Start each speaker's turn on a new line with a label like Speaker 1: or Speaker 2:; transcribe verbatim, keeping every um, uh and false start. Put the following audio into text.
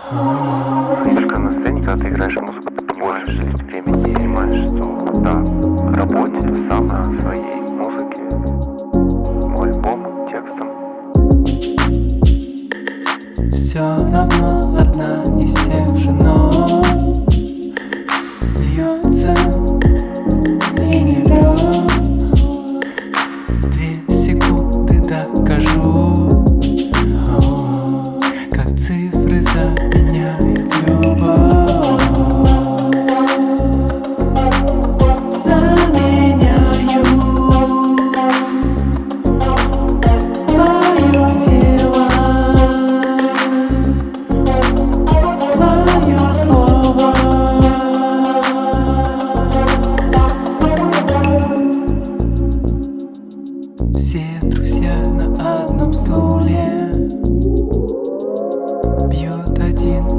Speaker 1: Только на сцене, когда ты играешь музыку, ты больше времени понимаешь, что да, работе сам над своей музыке, альбомом, текстом.
Speaker 2: Все равно одна из тех же нот льется и не врет. Две секунды докажу, как цифры заменяют любовь. Заменяю твое тело, твое слово. Все друзья на одном стуле, бьют один